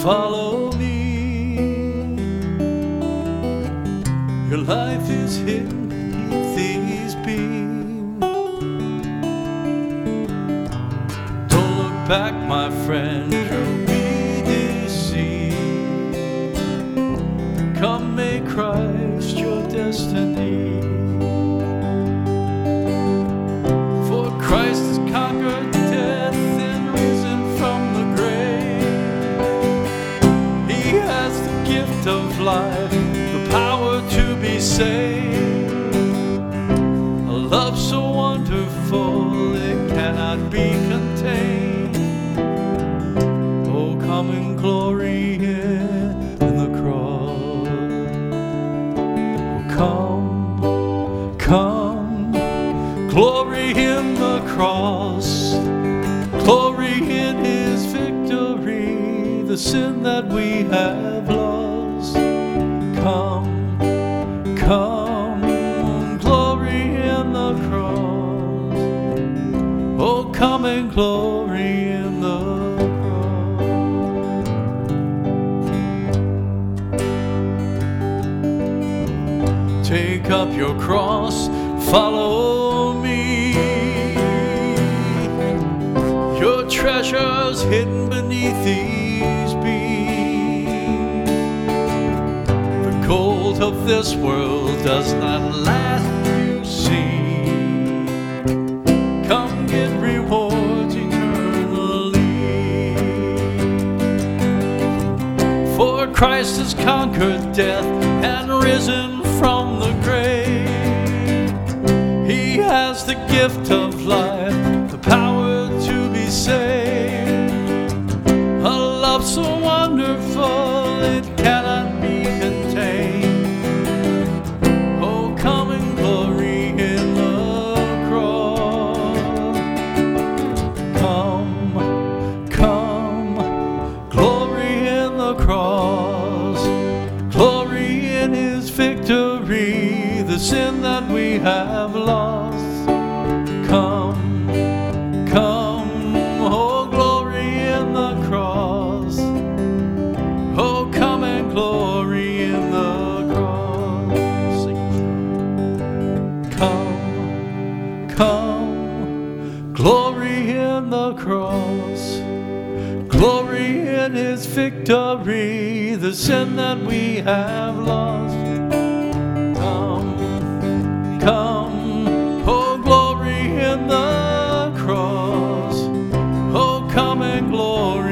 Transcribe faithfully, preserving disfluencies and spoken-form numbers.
follow me. Your life is hidden beneath these beams. Don't look back, my friend, you'll be deceived. Come, make Christ your destiny. For Christ has conquered death and risen from the grave. He has the gift of life, the power to be saved. A love so wonderful it cannot be contained. Oh, come and glory in the cross. Oh, come, come, glory in the cross. Glory in his victory, the sin that we have lost. Come, come, glory in the cross. Oh, come and glory in the cross. Take up your cross, follow me. Your treasures hidden beneath these beams. The gold of this world does not last, you see. Come get rewards eternally. For Christ has conquered death and risen from the grave. He has the gift of life, the power to be saved. A love so wonderful it cannot be contained. Oh, come and glory in the cross. Come, come, glory in the cross. Glory in his victory, the sin that we have lost. Come, come, oh, glory in the cross. Oh, come and glory in the cross. Come, come, glory in the cross. Glory in his victory, the sin that we have lost. Come, come, oh, glory in the cross. Oh, come and glory